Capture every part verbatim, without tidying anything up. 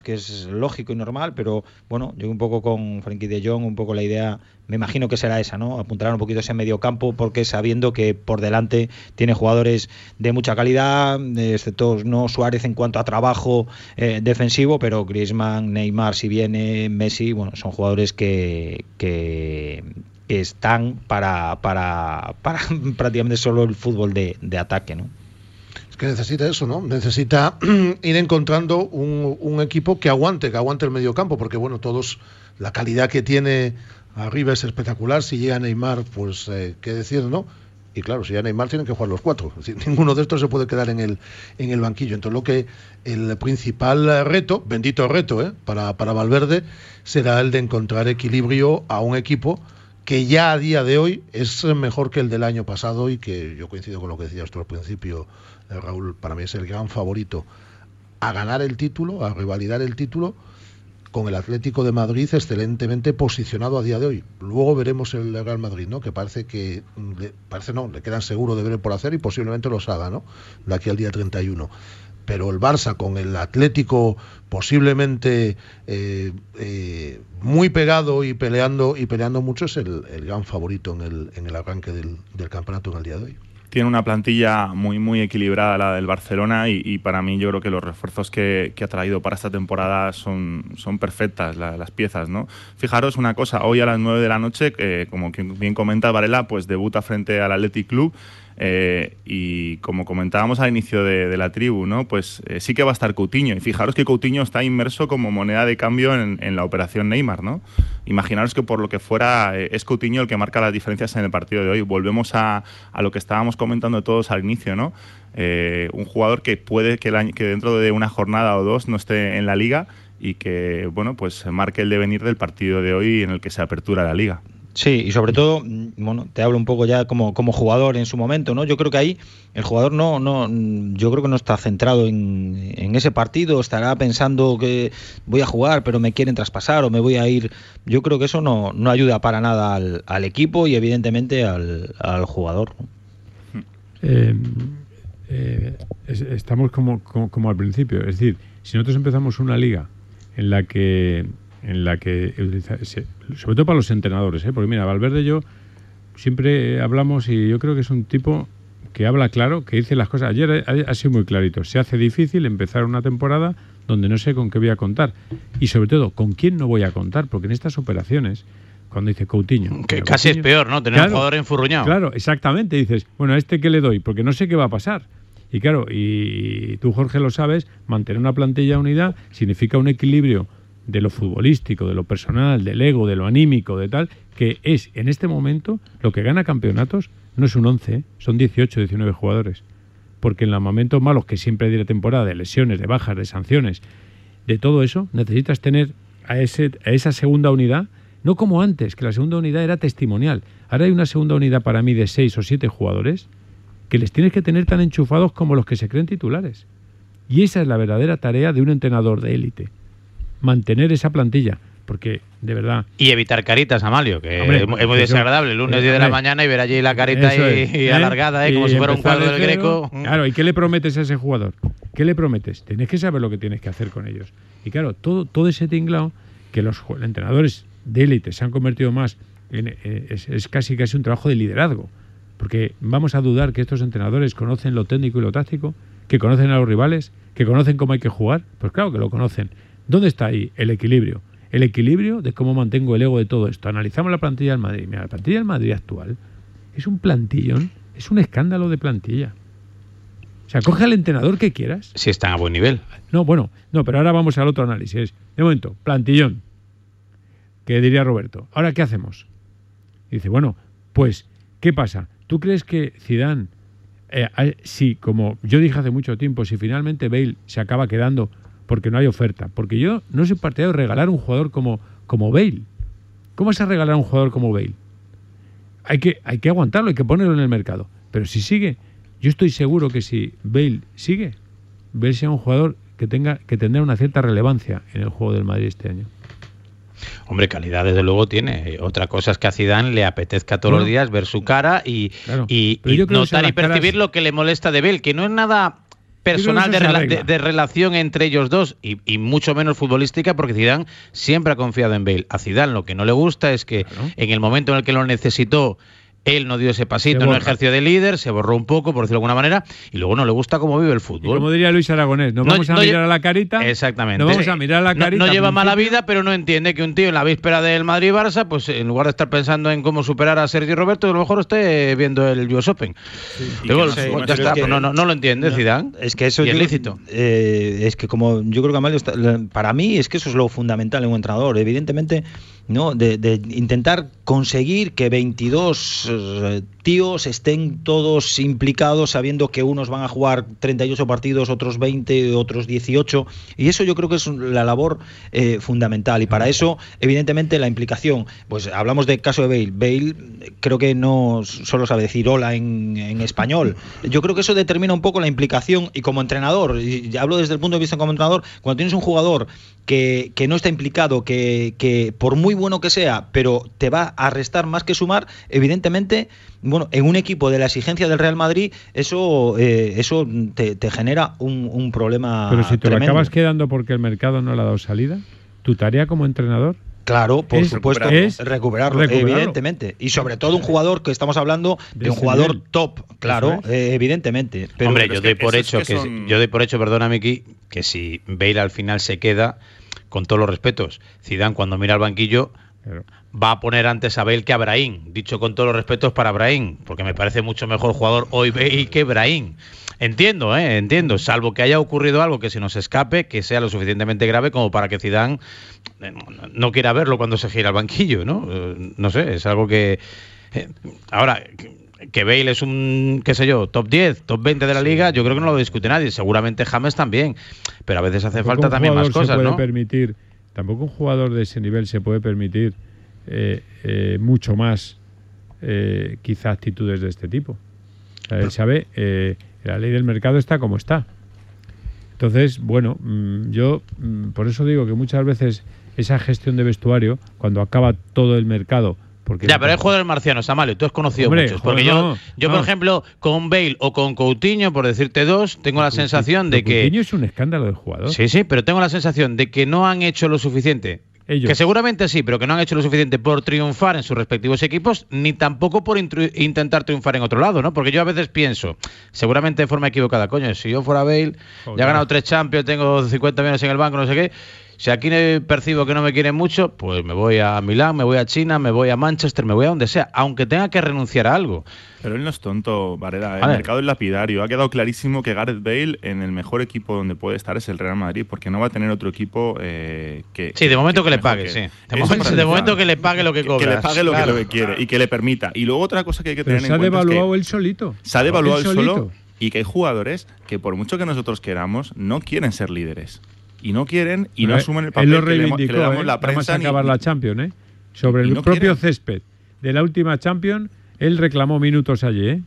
que es lógico y normal, pero bueno, yo un poco con Frenkie de Jong, un poco la idea, me imagino que será esa, ¿no? Apuntar un poquito ese medio campo, porque sabiendo que por delante tiene jugadores de mucha calidad, excepto no Suárez en cuanto a trabajo eh, defensivo, pero Griezmann, Neymar, si viene Messi, bueno, son jugadores que, que, que están para, para, para prácticamente solo el fútbol de, de ataque, ¿no? Que necesita eso, ¿no? Necesita ir encontrando un, un equipo que aguante, que aguante el mediocampo, porque bueno, todos, la calidad que tiene arriba es espectacular. Si llega Neymar, pues eh, qué decir, ¿no? Y claro, si llega Neymar tienen que jugar los cuatro. Es decir, ninguno de estos se puede quedar en el en el banquillo. Entonces lo que el principal reto, bendito reto, ¿eh? para, para Valverde, será el de encontrar equilibrio a un equipo que ya a día de hoy es mejor que el del año pasado, y que yo coincido con lo que decías tú al principio, Raúl, para mí es el gran favorito a ganar el título, a revalidar el título, con el Atlético de Madrid excelentemente posicionado a día de hoy. Luego veremos el Real Madrid, ¿no? Que parece que, le, parece no, le quedan seguros deberes por hacer y posiblemente los haga, ¿no? De aquí al día treinta y uno. Pero el Barça con el Atlético posiblemente eh, eh, muy pegado y peleando y peleando mucho, es el, el gran favorito en el, en el arranque del, del campeonato en el día de hoy. Tiene una plantilla muy muy equilibrada, la del Barcelona, y, y para mí yo creo que los refuerzos que, que ha traído para esta temporada son, son perfectas, la, las piezas, ¿no? Fijaros una cosa, hoy a las nueve de la noche, eh, como bien comenta Varela, pues debuta frente al Athletic Club. Eh, y como comentábamos al inicio de, de la tribu, ¿no? Pues eh, sí que va a estar Coutinho, y fijaros que Coutinho está inmerso como moneda de cambio en, en la operación Neymar, ¿no? Imaginaros que por lo que fuera eh, es Coutinho el que marca las diferencias en el partido de hoy. Volvemos a, a lo que estábamos comentando todos al inicio, ¿no? Eh, un jugador que puede que, el año, que dentro de una jornada o dos no esté en la Liga, y que, bueno, pues marque el devenir del partido de hoy en el que se apertura la Liga. Sí, y sobre todo, bueno, te hablo un poco ya como, como jugador en su momento, ¿no? Yo creo que ahí el jugador no, no, yo creo que no está centrado en, en ese partido, estará pensando que voy a jugar, pero me quieren traspasar o me voy a ir. Yo creo que eso no, no ayuda para nada al, al equipo y evidentemente al, al jugador. Eh, eh, es, estamos como, como, como al principio, es decir, si nosotros empezamos una liga en la que en la que, sobre todo para los entrenadores, ¿eh? Porque mira, Valverde, yo siempre hablamos, y yo creo que es un tipo que habla claro, que dice las cosas. Ayer ha, ha sido muy clarito, se hace difícil empezar una temporada donde no sé con qué voy a contar, y sobre todo, con quién no voy a contar, porque en estas operaciones, cuando dice Coutinho... Que casi Coutinho, es peor, ¿no? Tener claro, un jugador enfurruñado. Claro, exactamente, dices, bueno, ¿a este qué le doy? Porque no sé qué va a pasar. Y claro, y tú, Jorge, lo sabes, mantener una plantilla unidad significa un equilibrio de lo futbolístico, de lo personal, del ego, de lo anímico, de tal, que es, en este momento, lo que gana campeonatos no es un once, ¿eh? Son dieciocho, diecinueve jugadores. Porque en los momentos malos que siempre hay de la temporada, de lesiones, de bajas, de sanciones, de todo eso, necesitas tener a, ese, a esa segunda unidad, no como antes, que la segunda unidad era testimonial. Ahora hay una segunda unidad para mí de seis o siete jugadores que les tienes que tener tan enchufados como los que se creen titulares. Y esa es la verdadera tarea de un entrenador de élite. Mantener esa plantilla, porque de verdad... Y evitar caritas, Amalio, que hombre, es muy eso, desagradable. El lunes eh, diez de la mañana y ver allí la carita y, es, y alargada, ¿eh? Como si fuera un cuadro del Greco. Claro, ¿y qué le prometes a ese jugador? ¿Qué le prometes? Tienes que saber lo que tienes que hacer con ellos. Y claro, todo, todo ese tinglao que los entrenadores de élite se han convertido más en... Eh, es, es casi casi un trabajo de liderazgo. Porque vamos a dudar que estos entrenadores conocen lo técnico y lo táctico, que conocen a los rivales, que conocen cómo hay que jugar. Pues claro que lo conocen. ¿Dónde está ahí el equilibrio? El equilibrio de cómo mantengo el ego de todo esto. Analizamos la plantilla del Madrid. Mira, la plantilla del Madrid actual es un plantillón, es un escándalo de plantilla. O sea, coge al entrenador que quieras. Si están a buen nivel. No, bueno, no, pero ahora vamos al otro análisis. De momento, plantillón. ¿Qué diría Roberto? ¿Ahora qué hacemos? Y dice, bueno, pues, ¿qué pasa? ¿Tú crees que Zidane, eh, si, como yo dije hace mucho tiempo, si finalmente Bale se acaba quedando porque no hay oferta? Porque yo no soy partidario de regalar un jugador como, como Bale. ¿Cómo vas a regalar un jugador como Bale? Hay que, hay que aguantarlo, hay que ponerlo en el mercado. Pero si sigue, yo estoy seguro que si Bale sigue, Bale sea un jugador que tenga que tendrá una cierta relevancia en el juego del Madrid este año. Hombre, calidad desde luego tiene. Otra cosa es que a Zidane le apetezca todos bueno, los días ver su cara y, claro, y, y notar y percibir caras... lo que le molesta de Bale, que no es nada personal no de, se rela arregla. de, de relación entre ellos dos y, y mucho menos futbolística, porque Zidane siempre ha confiado en Bale. A Zidane lo que no le gusta es que Claro. en el momento en el que lo necesitó, él no dio ese pasito, Se no borra. ejerció de líder, se borró un poco, por decirlo de alguna manera, y luego no le gusta cómo vive el Y fútbol. como diría Luis Aragonés, nos No- vamos a no mirar lle- a la carita. Exactamente. Nos vamos a mirar a la No- carita. No, al lleva mala principio. vida, pero no entiende que un tío en la víspera del Madrid-Barça, pues en lugar de estar pensando en cómo superar a Sergio Roberto, a lo mejor esté viendo el U S Open. Y Digo, que no pues, sé, ya no está, sé pues qué- no, no, no lo entiende No, Zidane. Es que eso y es yo- lícito. eh, es que como yo creo que Amalio está- la- para mí es que eso es lo fundamental en un entrenador, evidentemente, no, de, de intentar conseguir que veintidós eh, tíos estén todos implicados, sabiendo que unos van a jugar treinta y ocho partidos, otros veinte, otros dieciocho, y eso yo creo que es la labor eh, fundamental, y para eso evidentemente la implicación, pues hablamos del caso de Bale. Bale eh, creo que no solo sabe decir hola en, en español. Yo creo que eso determina un poco la implicación, y como entrenador, y hablo desde el punto de vista como entrenador, cuando tienes un jugador que, que no está implicado, que, que por muy bueno que sea, pero te va a restar más que sumar, evidentemente, bueno, en un equipo de la exigencia del Real Madrid, eso eh, eso te, te genera un, un problema Pero si te lo tremendo. acabas quedando porque el mercado no le ha dado salida, ¿tu tarea como entrenador? Claro, por Es- supuesto, es recuperarlo, recuperarlo. evidentemente. Y sobre todo un jugador que estamos hablando de, De un ese jugador nivel. top, claro, Eso es. eh, evidentemente. Pero, Hombre, pero yo es doy que por eso hecho es que que, son- yo doy por hecho, perdona Miki, que si Bale al final se queda, con todos los respetos, Zidane cuando mira al banquillo Claro. va a poner antes a Bale que a Brahim, dicho con todos los respetos para Brahim, porque me parece mucho mejor jugador hoy Bale que Brahim. Entiendo, eh, entiendo, salvo que haya ocurrido algo que se nos escape, que sea lo suficientemente grave como para que Zidane eh, no, no quiera verlo cuando se gira al banquillo, ¿no? Eh, no sé, es algo que eh, ahora que- que Bale es un, qué sé yo, top diez, top veinte de la liga, yo creo que no lo discute nadie, seguramente James también, pero a veces hace Tampoco falta un también más jugador se cosas, puede ¿no? permitir, tampoco un jugador de ese nivel se puede permitir eh, eh, mucho más, eh, quizá actitudes de este tipo. O sea, él sabe, eh, la ley del mercado está como está. Entonces, bueno, mm, yo mm, por eso digo que muchas veces esa gestión de vestuario, cuando acaba todo el mercado, porque Ya, pero hay jugadores marcianos, Amalio, tú has conocido Hombre, muchos. Porque joder, yo, no, yo no. por ejemplo, con Bale o con Coutinho, por decirte dos, tengo la sensación de que... Coutinho es un escándalo de jugador. Sí, sí, pero tengo la sensación de que no han hecho lo suficiente. Ellos. Que seguramente sí, pero que no han hecho lo suficiente por triunfar en sus respectivos equipos, ni tampoco por intru- intentar triunfar en otro lado, ¿no? Porque yo a veces pienso, seguramente de forma equivocada, coño, si yo fuera Bale, Joder. ya he ganado tres Champions, tengo cincuenta millones en el banco, no sé qué. Si aquí percibo que no me quieren mucho, pues me voy a Milán, me voy a China, me voy a Manchester, me voy a donde sea, aunque tenga que renunciar a algo. Pero él no es tonto, Varela. El A ver. mercado es lapidario. Ha quedado clarísimo que Gareth Bale en el mejor equipo donde puede estar es el Real Madrid, porque no va a tener otro equipo eh, que... Sí, de momento que le mejor pague, que sí. él. De Eso momento, para de empezar. momento que le pague lo que Que- cobra. Que le pague lo, Claro. que, lo que quiere y que le permita. Y luego otra cosa que hay que Pero tener se ha en cuenta es devaluado que él solito. se ha devaluado Él él solo solito. y que hay jugadores que por mucho que nosotros queramos no quieren ser líderes. Y no quieren y Pero no él- asumen el él papel lo que le, hemos- que reivindicó, le damos ¿eh? la Nada más prensa. ni- acabar la Champions, ¿eh? Sobre y el no propio quieren. césped de la última Champions, él reclamó minutos allí, ¿eh?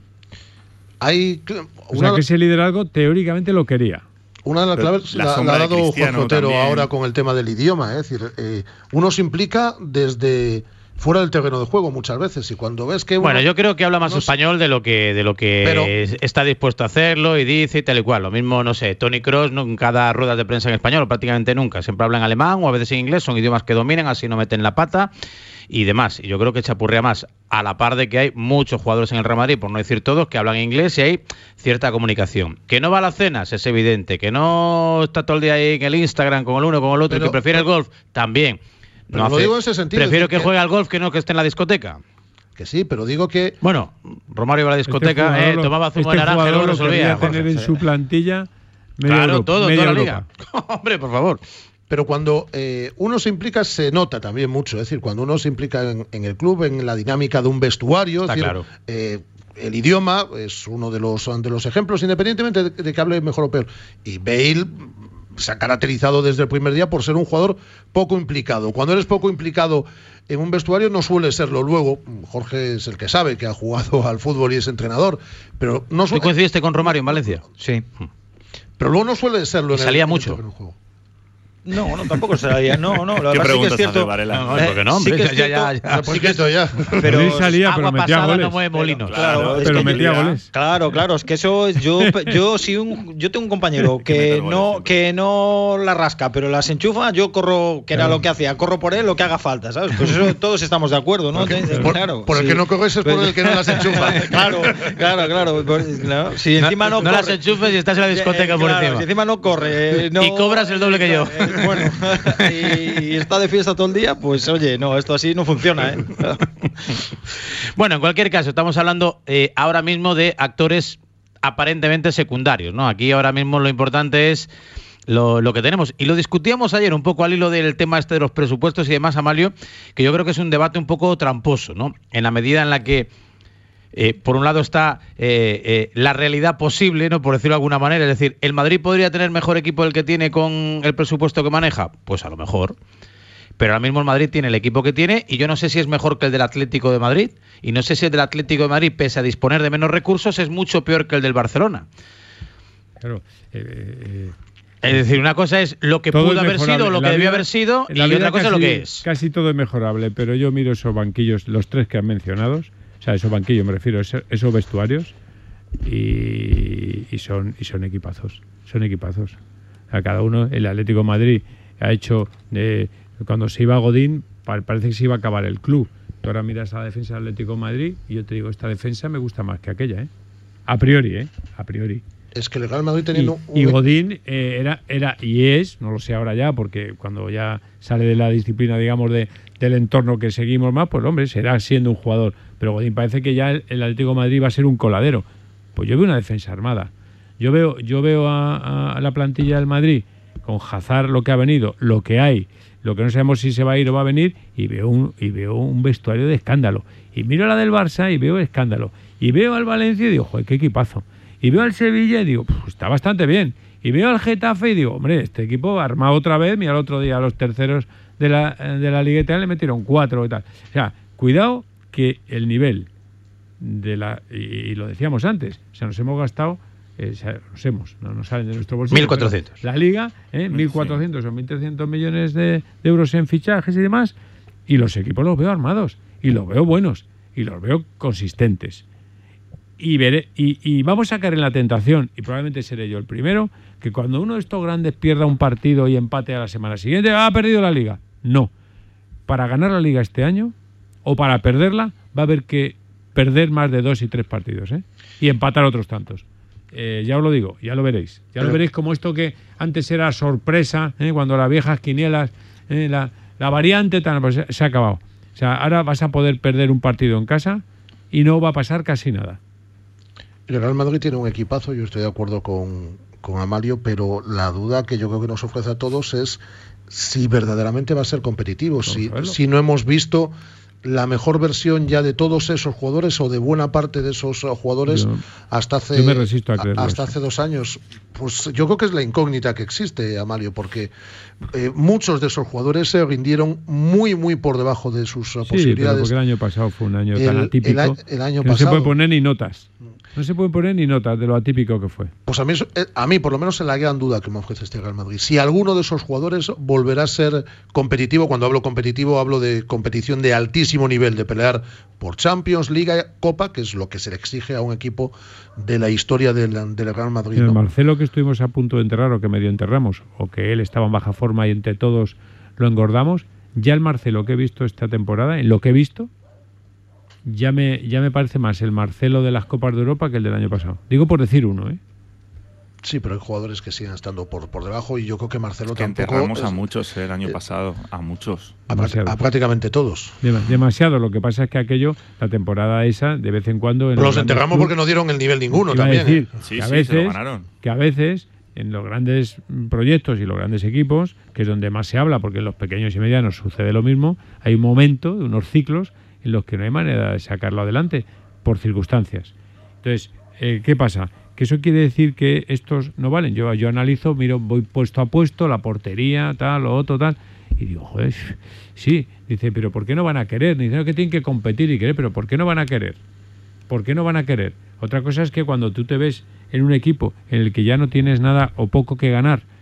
Hay cl- O sea una, que ese liderazgo teóricamente lo quería. una de las Pero claves la la, la sombra ha de dado Jorge Cristiano Otero también. ahora con el tema del idioma. Es decir, eh, uno se implica desde fuera del terreno de juego muchas veces y cuando ves que uno- Bueno, yo creo que habla más no sé. español de lo que de lo que Pero- es- está dispuesto a hacerlo y dice y tal y cual. Lo mismo, no sé, Toni Kroos nunca da ruedas de prensa en español, prácticamente nunca. Siempre habla en alemán o a veces en inglés, son idiomas que dominan, así no meten la pata y demás. Y yo creo que chapurrea más, a la par de que hay muchos jugadores en el Real Madrid, por no decir todos, que hablan inglés y hay cierta comunicación. Que no va a las cenas, es evidente. Que no está todo el día ahí en el Instagram con el uno, con el otro, y Pero- que prefiere el golf, también. Pero lo digo en ese sentido, Prefiero es que decir, que- juegue al golf que no que esté en la discoteca. que sí, pero digo que Bueno, Romario iba a la discoteca, Este jugador eh, lo- tomaba zumo este de naranja y jugador luego lo resolvía. querría tener en su plantilla media Claro, Europa, todo, media toda la Europa. liga. Hombre, por favor. Pero cuando eh, uno se implica, se nota también mucho. Es decir, cuando uno se implica en, en el club, en la dinámica de un vestuario, Está es decir, claro. eh, el idioma es uno de los, de los ejemplos, independientemente de, de que hable mejor o peor. Y Bale se ha caracterizado desde el primer día por ser un jugador poco implicado. Cuando eres poco implicado en un vestuario, no suele serlo luego. Jorge es el que sabe, que ha jugado al fútbol y es entrenador. Pero no ¿Tú suele. coincidiste con Romario en Valencia? Sí. Pero luego no suele serlo. Y en el- salía en el mucho. terreno de juego. No, no, tampoco salía. No, no, la ¿Qué verdad sí que es preguntas cierto. hace Varela? No, no, porque no, hombre, sí que es ya, ya, cierto- ya. Pues quieto ya. Pero Madrid salía, pero Agua metía pasada goles. no mueve molinos. Claro, es pero que metía yo- goles. Claro, claro, es que eso es- yo yo si un yo tengo un compañero Que mete que el gol no siempre. que no la rasca, pero las enchufa, yo corro, que era Claro. lo que hacía, corro por él lo que haga falta, ¿sabes? Pues eso todos estamos de acuerdo, ¿no? Porque- Te- por, claro. por el sí. que no corres es por Pues- el que no las enchufa. Claro, claro, claro, por- claro. Si encima no, No las corre- enchufes y estás en la discoteca Eh, por claro, encima. Si encima no corre, eh, no- Y cobras el doble que yo. Eh, bueno, y, y está de fiesta todo el día, pues oye, no, esto así no funciona, ¿eh? Bueno, en cualquier caso, estamos hablando eh, ahora mismo de actores aparentemente secundarios, ¿no? Aquí ahora mismo lo importante es lo, lo que tenemos. Y lo discutíamos ayer un poco al hilo del tema este de los presupuestos y demás, Amalio, que yo creo que es un debate un poco tramposo, ¿no? En la medida en la que, eh, por un lado está eh, eh, la realidad posible, ¿no? Por decirlo de alguna manera. Es decir, ¿el Madrid podría tener mejor equipo del que tiene con el presupuesto que maneja? Pues a lo mejor. Pero ahora mismo el Madrid tiene el equipo que tiene y yo no sé si es mejor que el del Atlético de Madrid y no sé si el del Atlético de Madrid, pese a disponer de menos recursos, es mucho peor que el del Barcelona. Claro. eh, eh, Es decir, una cosa es lo que todo pudo es haber mejorable. sido, lo En que la debió vida- haber sido en y la vida otra cosa es lo casi- que es. Casi todo es mejorable, pero yo miro esos banquillos, los tres que han mencionado, o sea, esos banquillos me refiero, esos, esos vestuarios, y, y son y son equipazos, son equipazos. O sea, cada uno, el Atlético de Madrid ha hecho, de, cuando se iba Godín, pa- parece que se iba a acabar el club. Tú ahora miras a la defensa del Atlético de Madrid y yo te digo, esta defensa me gusta más que aquella, ¿eh? A priori, ¿eh? A priori. Es que el Real Madrid Y, teniendo y un- Godín eh, era, era y es, no lo sé ahora ya, porque cuando ya sale de la disciplina, digamos, de, del entorno que seguimos más, pues hombre, será siendo un jugador. Pero Godín parece que ya el, el Atlético de Madrid va a ser un coladero. Pues yo veo una defensa armada. Yo veo, yo veo a, a la plantilla del Madrid con Hazard, lo que ha venido, lo que hay, lo que no sabemos si se va a ir o va a venir, y veo un, y veo un vestuario de escándalo. Y miro la del Barça y veo escándalo. Y veo al Valencia y digo, joder, qué equipazo. Y veo al Sevilla y digo, pues está bastante bien. Y veo al Getafe y digo, hombre, este equipo armado otra vez. Mira, el otro día a los terceros de la, de la Liga Italiana le metieron cuatro y tal. O sea, cuidado que el nivel de la... Y, y lo decíamos antes, o sea, nos hemos gastado... Eh, o sea, nos hemos, no nos salen de nuestro bolsillo. mil cuatrocientos. La Liga, eh, mil cuatrocientos o mil trescientos millones de, de euros en fichajes y demás. Y los equipos los veo armados. Y los veo buenos. Y los veo consistentes. Y, veré, y, y vamos a caer en la tentación, y probablemente seré yo el primero, que cuando uno de estos grandes pierda un partido y empate a la semana siguiente, ha perdido la Liga. No. Para ganar la Liga este año, o para perderla, va a haber que perder más de dos y tres partidos, ¿eh? Y empatar otros tantos. Eh, ya os lo digo, ya lo veréis. Ya Pero- lo veréis como esto que antes era sorpresa, ¿eh? Cuando las viejas quinielas, ¿eh? la, la variante, tal, pues se, se ha acabado. O sea, ahora vas a poder perder un partido en casa y no va a pasar casi nada. El Real Madrid tiene un equipazo, yo estoy de acuerdo con, con Amalio, pero la duda que yo creo que nos ofrece a todos es si verdaderamente va a ser competitivo, si, verlo. si no hemos visto la mejor versión ya de todos esos jugadores o de buena parte de esos eh, jugadores Yo- hasta hace yo me resisto a creerlo hasta eso. hace dos años. Pues yo creo que es la incógnita que existe, Amalio, porque eh, muchos de esos jugadores se rindieron muy muy por debajo de sus eh, Sí, pero posibilidades. porque el año pasado fue un año tan El- atípico el a- el año que no se pasado- puede poner ni notas. No se puede poner ni notas de lo atípico que fue. Pues a mí, eso- eh, a mí, por lo menos, es la gran duda que me ofrece este Real Madrid. Si alguno de esos jugadores volverá a ser competitivo, cuando hablo competitivo, hablo de competición de altísimo nivel, de pelear por Champions, Liga, Copa, que es lo que se le exige a un equipo de la historia del, del Real Madrid. El ¿no? Marcelo que estuvimos a punto de enterrar o que medio enterramos, o que él estaba en baja forma y entre todos lo engordamos, ya el Marcelo que he visto esta temporada, en lo que he visto, ya me, ya me parece más el Marcelo de las Copas de Europa que el del año pasado. Digo por decir uno, ¿eh? Sí, pero hay jugadores que siguen estando por, por debajo y yo creo que Marcelo Que tampoco... enterramos a es- muchos el año eh, pasado, a muchos. a, prá- demasiado. a prácticamente todos. Dem- demasiado. Lo que pasa es que aquello, la temporada esa, de vez en cuando... en Los grandes enterramos clubes- porque no dieron el nivel ninguno Iba a también. decir ¿eh? Sí, que, a sí, se veces, lo ganaron. que a veces en los grandes mm, proyectos y los grandes equipos, que es donde más se habla, porque en los pequeños y medianos sucede lo mismo, hay un momento, unos ciclos, en los que no hay manera de sacarlo adelante por circunstancias. Entonces, eh, ¿qué pasa? Que eso quiere decir que estos no valen. Yo, yo analizo, miro, voy puesto a puesto, la portería, tal, lo otro, tal, y digo, joder, sí, dice, pero ¿por qué no van a querer? Dice, no, que tienen que competir y querer, pero ¿por qué no van a querer? ¿Por qué no van a querer? Otra cosa es que cuando tú te ves en un equipo en el que ya no tienes nada o poco que ganar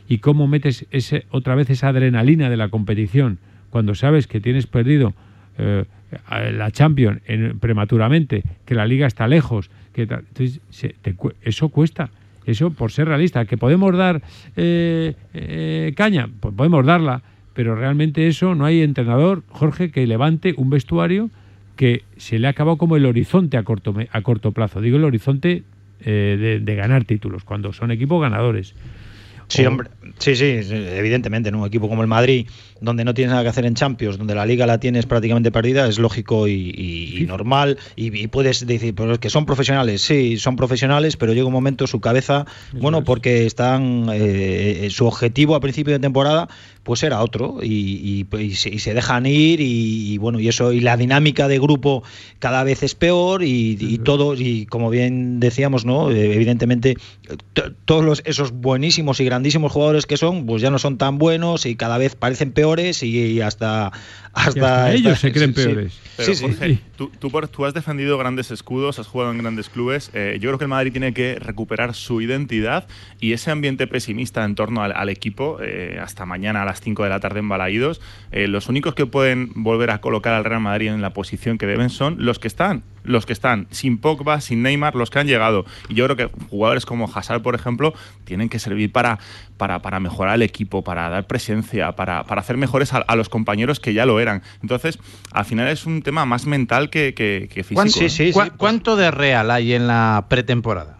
y cómo metes ese, otra vez esa adrenalina de la competición cuando sabes que tienes perdido eh, la Champions en, prematuramente, que la Liga está lejos, que ta, entonces se, te, eso cuesta. Eso, por ser realista, que podemos dar eh, eh, caña, pues podemos darla, pero realmente eso no hay entrenador, Jorge, que levante un vestuario que se le ha acabado como el horizonte a corto, a corto plazo. Digo el horizonte eh, de, de ganar títulos, cuando son equipos ganadores. Sí, hombre, sí, sí, evidentemente, ¿no? Un equipo como el Madrid, donde no tienes nada que hacer en Champions, donde la Liga la tienes prácticamente perdida, es lógico y, y, y normal, y, y puedes decir, pero es que son profesionales, sí, son profesionales, pero llega un momento su cabeza, Eso bueno, es. porque están, eh, su objetivo a principio de temporada, pues era otro, y, y, y, se, y se dejan ir, y, y bueno, y eso, y la dinámica de grupo cada vez es peor, y, y todo, y como bien decíamos, ¿no? Evidentemente, t- todos los, esos buenísimos y grandes grandísimos jugadores que son, pues ya no son tan buenos y cada vez parecen peores y hasta hasta, y hasta ellos se creen sí, peores. Sí. Pero, sí, Jorge, sí. Tú, tú, tú has defendido grandes escudos, has jugado en grandes clubes. Eh, yo creo que el Madrid tiene que recuperar su identidad y ese ambiente pesimista en torno al, al equipo, eh, hasta mañana a las cinco de la tarde en Balaídos. Eh, los únicos que pueden volver a colocar al Real Madrid en la posición que deben son los que están. Los que están, sin Pogba, sin Neymar, los que han llegado. Y yo creo que jugadores como Hazard, por ejemplo, tienen que servir para, para, para mejorar el equipo, para dar presencia, para, para hacer mejores a, a los compañeros que ya lo eran. Entonces, al final es un tema más mental que, que, que físico. ¿Cuánto, ¿eh? sí, sí, ¿Cu- ¿Cuánto de Real hay en la pretemporada?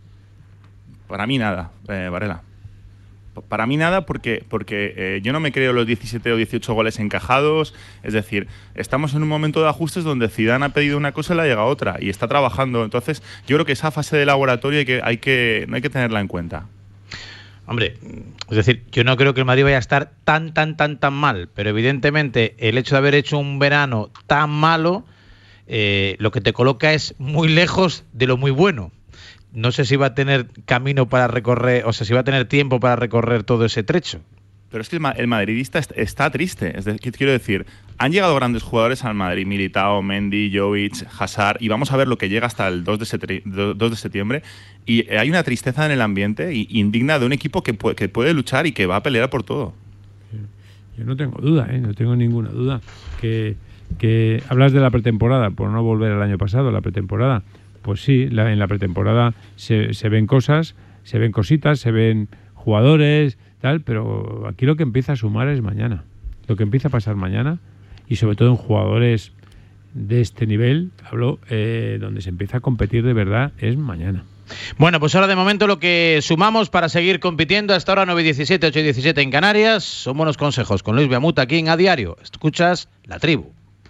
Para mí nada, eh, Varela. Para mí nada porque, porque eh, yo no me creo los diecisiete o dieciocho goles encajados. Es decir, estamos en un momento de ajustes donde Zidane ha pedido una cosa y le ha llegado otra y está trabajando. Entonces yo creo que esa fase de laboratorio hay que, hay que, no hay que tenerla en cuenta. Hombre, es decir, yo no creo que el Madrid vaya a estar tan, tan, tan, tan mal, pero evidentemente el hecho de haber hecho un verano tan malo, eh, lo que te coloca es muy lejos de lo muy bueno. No sé si va a tener camino para recorrer, o sea, si va a tener tiempo para recorrer todo ese trecho. Pero es que el, ma- el madridista est- está triste. Es de- quiero decir, han llegado grandes jugadores al Madrid, Militao, Mendy, Jovic, Hazard, y vamos a ver lo que llega hasta el dos de, setri- do- dos de septiembre. Y hay una tristeza en el ambiente y, indigna de un equipo que, pu- que puede luchar y que va a pelear por todo. Yo no tengo duda, ¿eh? no tengo ninguna duda. Que, que hablas de la pretemporada, por no volver al año pasado, la pretemporada. Pues sí, la, en la pretemporada se, se ven cosas, se ven cositas, se ven jugadores, tal, pero aquí lo que empieza a sumar es mañana. Lo que empieza a pasar mañana, y sobre todo en jugadores de este nivel, hablo, eh, donde se empieza a competir de verdad, es mañana. Bueno, pues ahora de momento lo que sumamos para seguir compitiendo hasta ahora nueve y diecisiete, ocho y diecisiete en Canarias, son buenos consejos con Luis Beamut aquí en A Diario. Escuchas La Tribu.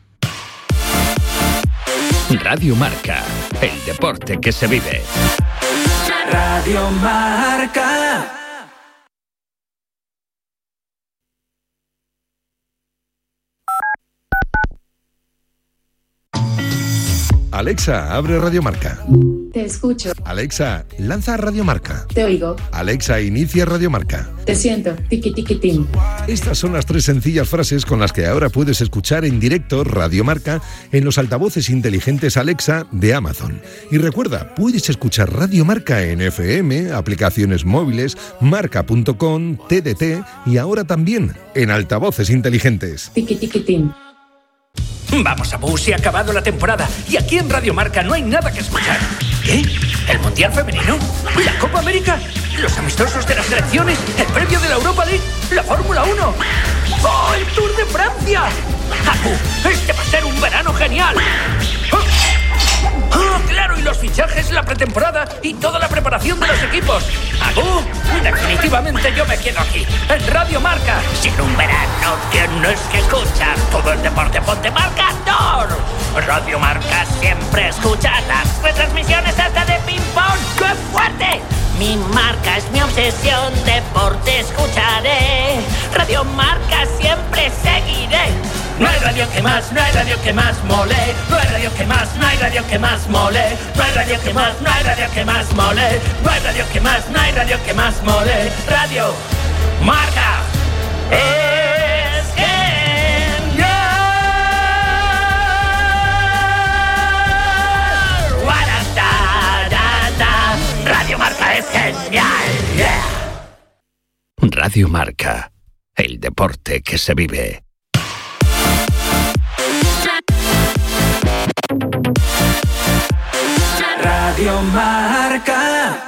Radio Marca, el deporte que se vive. Radio Marca. Alexa, abre Radio Marca. Te escucho. Alexa, lanza Radio Marca. Te oigo. Alexa, inicia Radio Marca. Te siento. Tiki tiki tim. Estas son las tres sencillas frases con las que ahora puedes escuchar en directo Radio Marca en los altavoces inteligentes Alexa de Amazon. Y recuerda, puedes escuchar Radio Marca en F M, aplicaciones móviles, marca punto com, T D T y ahora también en altavoces inteligentes. Tiki tiki tim. Vamos, Abu, se ha acabado la temporada y aquí en Radio Marca no hay nada que escuchar. ¿Qué? ¿El Mundial Femenino? ¿La Copa América? ¿Los amistosos de las selecciones? ¿El premio de la Europa League? ¿La Fórmula uno? ¡Oh, el Tour de Francia! Abu, este va a ser un verano genial. ¡Ah, claro! Y los fichajes, la pretemporada y toda la preparación de los equipos. Abu, definitivamente yo me quedo aquí, en Radio Marca. Si en un verano tienes que escuchar todo el deporte, ponte marcador. Radio Marca siempre escucha las retransmisiones hasta de ping-pong. ¡Qué fuerte! Mi marca es mi obsesión, deporte escucharé. Radio Marca siempre seguiré. No hay radio que más, no hay radio que más mole. No hay radio que más, no hay radio que más mole. No hay radio que más, no hay radio que más mole. No hay radio que más, no hay radio que más mole. Radio Marca es genial. Guarata, Radio Marca es genial. Yeah. Radio Radio Marca, el deporte que se vive. Radio Marca.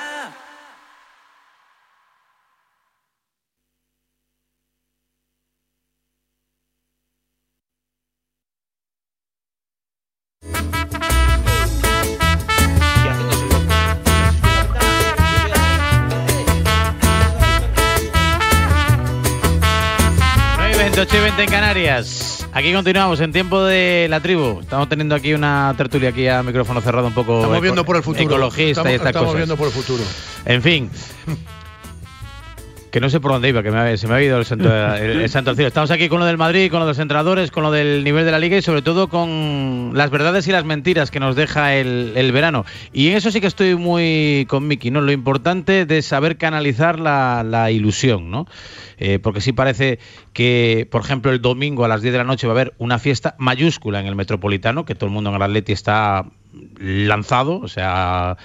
ocho y veinte en Canarias. Aquí continuamos en tiempo de la tribu. Estamos teniendo aquí una tertulia aquí a micrófono cerrado un poco. Estamos viendo por el futuro. Ecologista estamos, y estas estamos cosas. viendo por el futuro. En fin. Que no sé por dónde iba, que me ha, se me ha ido el santo, el, el santo al cielo. Estamos aquí con lo del Madrid, con lo de los entrenadores, con lo del nivel de la Liga y sobre todo con las verdades y las mentiras que nos deja el, el verano. Y en eso sí que estoy muy con Miki, ¿no? Lo importante de saber canalizar la, la ilusión, ¿no? Eh, porque sí parece que, por ejemplo, el domingo a las diez de la noche va a haber una fiesta mayúscula en el Metropolitano, que todo el mundo en el Atleti está lanzado, o sea...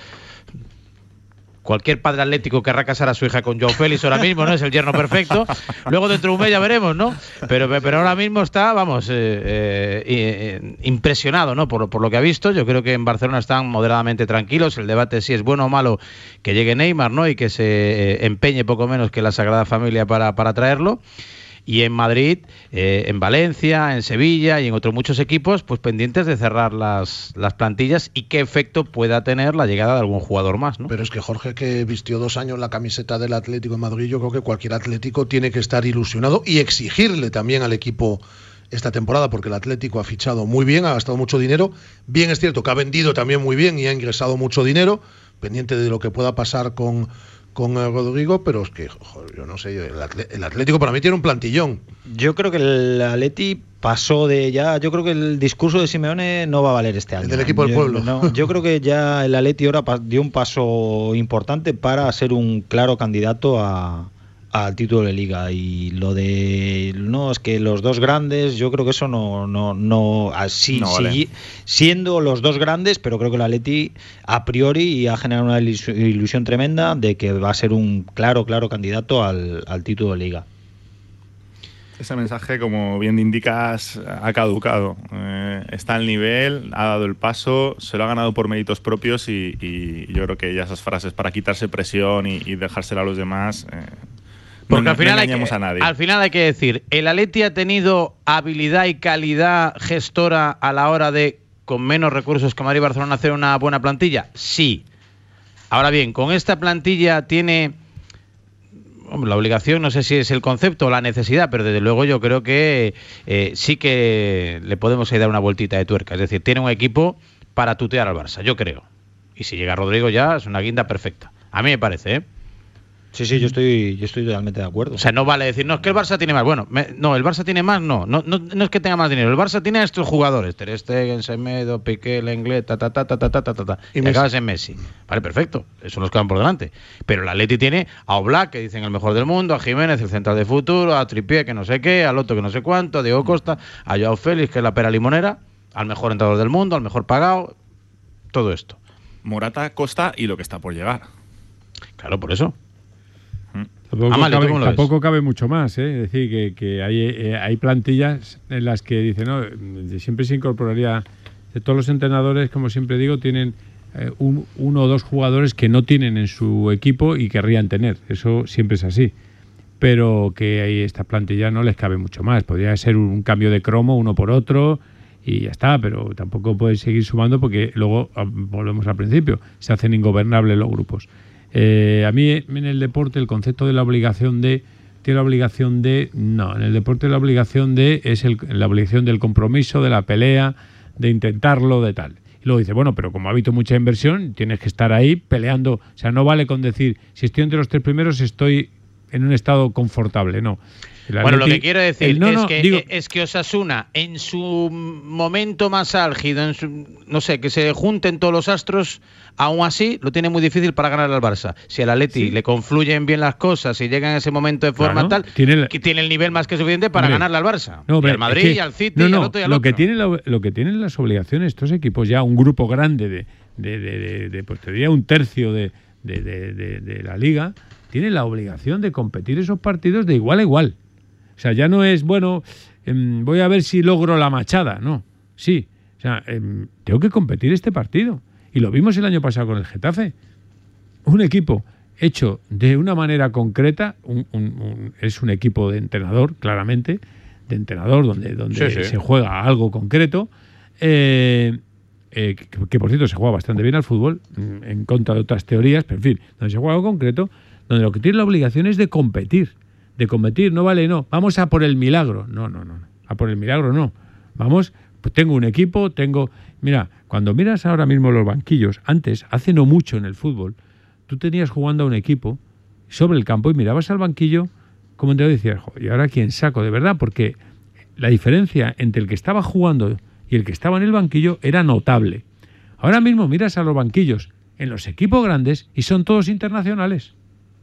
Cualquier padre atlético querrá casar a su hija con Joao Félix ahora mismo, ¿no? Es el yerno perfecto. Luego dentro de un mes ya veremos, ¿no? Pero, pero ahora mismo está, vamos, eh, eh, eh, impresionado, ¿no? Por, por lo que ha visto. Yo creo que en Barcelona están moderadamente tranquilos. El debate si es bueno o malo que llegue Neymar, ¿no? Y que se eh, empeñe poco menos que la Sagrada Familia para, para traerlo. Y en Madrid, eh, en Valencia, en Sevilla y en otros muchos equipos, pues pendientes de cerrar las, las plantillas y qué efecto pueda tener la llegada de algún jugador más, ¿no? Pero es que Jorge, que vistió dos años la camiseta del Atlético de Madrid, yo creo que cualquier atlético tiene que estar ilusionado y exigirle también al equipo esta temporada, porque el Atlético ha fichado muy bien, ha gastado mucho dinero. Bien es cierto que ha vendido también muy bien y ha ingresado mucho dinero, pendiente de lo que pueda pasar con... con Rodrigo, pero es que, joder, yo no sé, el Atlético para mí tiene un plantillón. Yo creo que el Atleti pasó de ya, yo creo que el discurso de Simeone no va a valer este año. El del equipo del yo, pueblo. No, yo creo que ya el Atleti ahora dio un paso importante para ser un claro candidato a al título de Liga, y lo de no es que los dos grandes, yo creo que eso no no no así no vale. sí, siendo los dos grandes, pero creo que el Atleti a priori ha generado una ilusión tremenda de que va a ser un claro claro candidato al, al título de Liga. Ese mensaje, como bien indicas, ha caducado. Eh, está al nivel, ha dado el paso, se lo ha ganado por méritos propios y, y yo creo que ya esas frases para quitarse presión y, y dejársela a los demás... Eh, Porque no, al, final no hay que, a nadie. al final hay que decir, ¿el Atleti ha tenido habilidad y calidad gestora a la hora de, con menos recursos que Madrid y Barcelona, hacer una buena plantilla? Sí. Ahora bien, con esta plantilla tiene... Hombre, la obligación, no sé si es el concepto o la necesidad, pero desde luego yo creo que eh, sí que le podemos ahí dar una vueltita de tuerca. Es decir, tiene un equipo para tutear al Barça, yo creo. Y si llega Rodrigo ya es una guinda perfecta. A mí me parece, ¿eh? Sí, sí, yo estoy, yo estoy totalmente de acuerdo. O sea, no vale decir, no, es que el Barça tiene más. Bueno, me, no, el Barça tiene más, no. No, no. no es que tenga más dinero. El Barça tiene a estos jugadores. Ter Stegen, Semedo, Piqué, Lenglet, ta, ta, ta, ta, ta, ta, ta, ta. Y, y acabas en Messi. Vale, perfecto. Eso nos quedan por delante. Pero el Atleti tiene a Oblak, que dicen el mejor del mundo, a Jiménez, el central de futuro, a Trippier, que no sé qué, al otro que no sé cuánto, a Diego Costa, a Joao Félix, que es la pera limonera, al mejor entrenador del mundo, al mejor pagado. Todo esto. Morata, Costa y lo que está por llegar. Claro, por eso. Tampoco, Amalio, cabe, ¿cómo lo tampoco ves? cabe mucho más, ¿eh? Es decir, que, que hay, eh, hay plantillas en las que dicen, no, siempre se incorporaría, de todos los entrenadores, como siempre digo, tienen eh, un, uno o dos jugadores que no tienen en su equipo y querrían tener. Eso siempre es así. Pero que ahí esta plantilla no les cabe mucho más. Podría ser un cambio de cromo uno por otro y ya está, pero tampoco puedes seguir sumando porque luego, volvemos al principio, se hacen ingobernables los grupos. Eh, a mí en el deporte el concepto de la obligación de tiene la obligación de no, en el deporte la obligación de es el, la obligación del compromiso, de la pelea, de intentarlo, de tal. Y luego dice, bueno, pero como ha habido mucha inversión, tienes que estar ahí peleando. O sea, no vale con decir, si estoy entre los tres primeros estoy en un estado confortable, no. Bueno, lo que quiero decir el, no, es, no, que, digo, es que Osasuna, en su momento más álgido, en su, no sé, que se junten todos los astros, aún así lo tiene muy difícil para ganar al Barça. Si al Atleti ¿sí? le confluyen bien las cosas y llega en ese momento de forma claro, tal, tiene el, que tiene el nivel más que suficiente para hombre, ganarle al Barça. No, hombre, y al Madrid, es que, y al City, no, no, y al otro y al lo otro. Que tiene lo, lo que tienen las obligaciones estos equipos, ya un grupo grande de, de, de, de, de pues te diría un tercio de, de, de, de, de la Liga, tiene la obligación de competir esos partidos de igual a igual. O sea, ya no es, bueno, eh, voy a ver si logro la machada. No, sí. O sea, eh, tengo que competir este partido. Y lo vimos el año pasado con el Getafe. Un equipo hecho de una manera concreta, un, un, un, es un equipo de entrenador, claramente, de entrenador donde, donde sí, sí. se juega algo concreto, eh, eh, que, que por cierto se juega bastante bien al fútbol, en contra de otras teorías, pero en fin, donde se juega algo concreto, donde lo que tiene la obligación es de competir, de competir, no vale, no, vamos a por el milagro, no, no, no, a por el milagro no, vamos, pues tengo un equipo, tengo, mira, cuando miras ahora mismo los banquillos, antes, hace no mucho en el fútbol, tú tenías jugando a un equipo sobre el campo y mirabas al banquillo como te decías, ¿y ahora quién saco? De verdad, porque la diferencia entre el que estaba jugando y el que estaba en el banquillo era notable. Ahora mismo miras a los banquillos en los equipos grandes y son todos internacionales.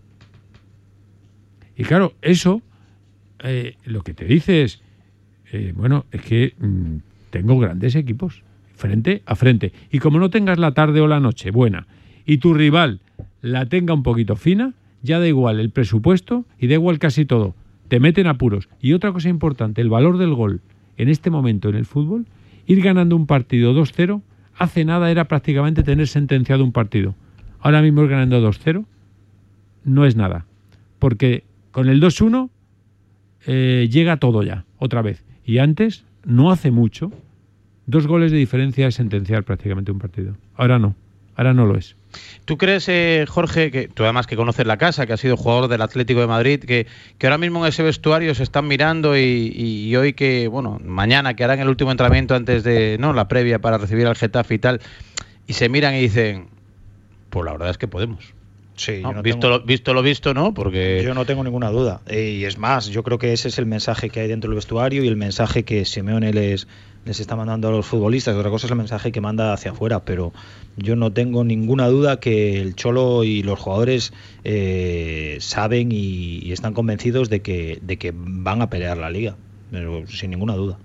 Y claro, eso eh, lo que te dice es, eh, bueno, es que mmm, tengo grandes equipos frente a frente. Y como no tengas la tarde o la noche buena y tu rival la tenga un poquito fina, ya da igual el presupuesto y da igual casi todo. Te meten apuros. Y otra cosa importante, el valor del gol en este momento en el fútbol, ir ganando un partido dos cero, hace nada era prácticamente tener sentenciado un partido. Ahora mismo ir ganando dos cero no es nada. Porque con el dos uno eh, llega todo ya, otra vez. Y antes, no hace mucho, dos goles de diferencia es sentenciar prácticamente un partido. Ahora no, ahora no lo es. ¿Tú crees, eh, Jorge, que tú además que conoces la casa, que has sido jugador del Atlético de Madrid, que, que ahora mismo en ese vestuario se están mirando y, y, y hoy que, bueno, mañana que harán el último entrenamiento antes de, no, la previa para recibir al Getafe y tal, y se miran y dicen, pues la verdad es que podemos? Sí, ¿no? yo no visto, tengo, lo, visto lo visto, ¿no? Porque yo no tengo ninguna duda. Eh, y es más, yo creo que ese es el mensaje que hay dentro del vestuario y el mensaje que Simeone les, les está mandando a los futbolistas. Otra cosa es el mensaje que manda hacia afuera, pero yo no tengo ninguna duda que el Cholo y los jugadores eh, saben y, y están convencidos de que, de que van a pelear la Liga, pero sin ninguna duda.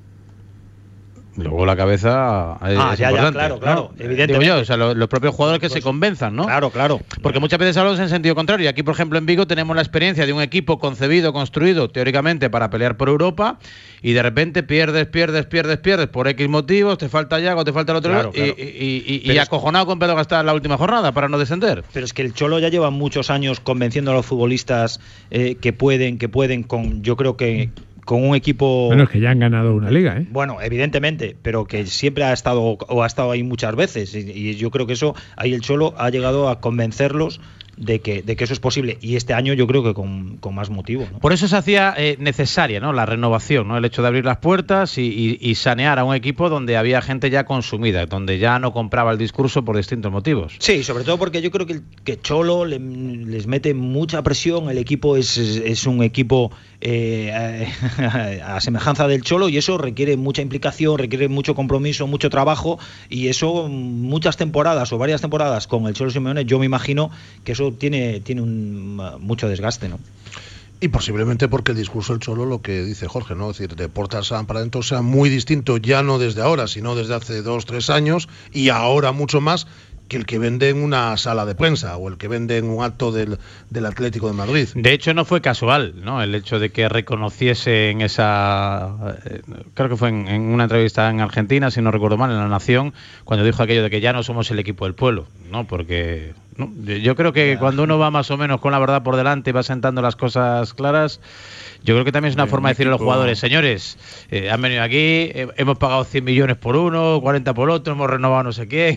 Luego la cabeza es ah, ya, importante. Ya, claro, claro, ¿no? evidentemente. Digo yo, o sea, los, los propios jugadores que pues, se convenzan, ¿no? Claro, claro. Porque muchas veces hablamos en sentido contrario. Y aquí, por ejemplo, en Vigo tenemos la experiencia de un equipo concebido, construido, teóricamente, para pelear por Europa, y de repente pierdes, pierdes, pierdes, pierdes, por X motivos, te falta Yago, te falta el otro, claro, y, claro. y, y, y, y acojonado con Pedro Gastar la última jornada para no descender. Pero es que el Cholo ya lleva muchos años convenciendo a los futbolistas eh, que pueden, que pueden, con yo creo que... con un equipo... Bueno, es que ya han ganado una liga, ¿eh? Bueno, evidentemente, pero que siempre ha estado o ha estado ahí muchas veces. Y, y yo creo que eso, ahí el Cholo ha llegado a convencerlos de que, de que eso es posible. Y este año yo creo que con, con más motivo, ¿no? Por eso se hacía eh, necesaria, ¿no?, la renovación, ¿no? El hecho de abrir las puertas y, y, y sanear a un equipo donde había gente ya consumida, donde ya no compraba el discurso por distintos motivos. Sí, sobre todo porque yo creo que, que Cholo le, les mete mucha presión. El equipo es, es, es un equipo eh, a semejanza del Cholo, y eso requiere mucha implicación, requiere mucho compromiso, mucho trabajo, y eso muchas temporadas o varias temporadas con el Cholo Simeone, yo me imagino que eso tiene, tiene un, mucho desgaste, ¿no? Y posiblemente porque el discurso del Cholo, lo que dice Jorge, ¿no? Es decir, de puertas para adentro sea muy distinto, ya no desde ahora, sino desde hace dos, tres años, y ahora mucho más, que el que vende en una sala de prensa o el que vende en un acto del, del Atlético de Madrid. De hecho, no fue casual, ¿no?, el hecho de que reconociese en esa... Eh, creo que fue en, en una entrevista en Argentina, si no recuerdo mal, en La Nación, cuando dijo aquello de que ya no somos el equipo del pueblo, ¿no? Porque ¿no? yo creo que cuando uno va más o menos con la verdad por delante y va sentando las cosas claras, yo creo que también es una forma de decirle a los jugadores, señores, eh, han venido aquí, eh, hemos pagado cien millones por uno, cuarenta por otro, hemos renovado no sé qué...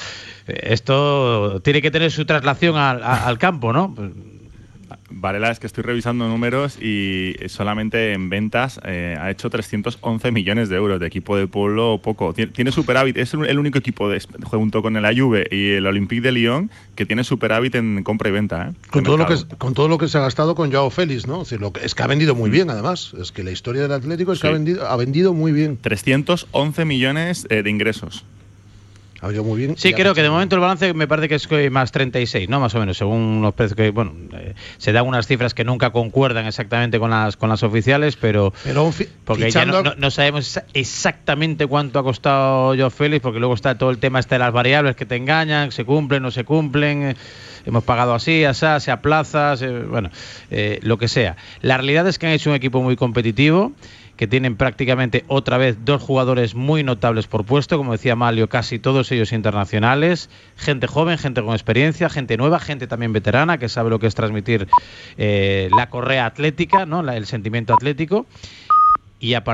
Esto tiene que tener su traslación al, al campo, ¿no? Varela, es que estoy revisando números y solamente en ventas eh, ha hecho trescientos once millones de euros de equipo de pueblo, poco. Tiene, tiene superávit, es el único equipo de, junto con el Juve y el Olympique de Lyon que tiene superávit en compra y venta. ¿eh? Con todo, lo que, con todo lo que se ha gastado con Joao Félix, ¿no? Es, decir, lo que, es que ha vendido muy bien, además. Es que la historia del Atlético es sí. que ha vendido, ha vendido muy bien. trescientos once millones eh, de ingresos. Ha ido muy bien. Sí, creo que de momento el balance me parece que es más treinta y seis, ¿no? Más o menos, según los precios que, bueno, eh, se dan unas cifras que nunca concuerdan exactamente con las con las oficiales, pero, pero porque ya no, no, no sabemos exactamente cuánto ha costado Joao Félix, porque luego está todo el tema este de las variables que te engañan, se cumplen, no se cumplen, eh, hemos pagado así, así, se aplaza, se, bueno, eh, lo que sea. La realidad es que han hecho un equipo muy competitivo, que tienen prácticamente otra vez dos jugadores muy notables por puesto, como decía Malio, casi todos ellos internacionales, gente joven, gente con experiencia, gente nueva, gente también veterana, que sabe lo que es transmitir eh, la correa atlética, ¿no? La, el sentimiento atlético, y a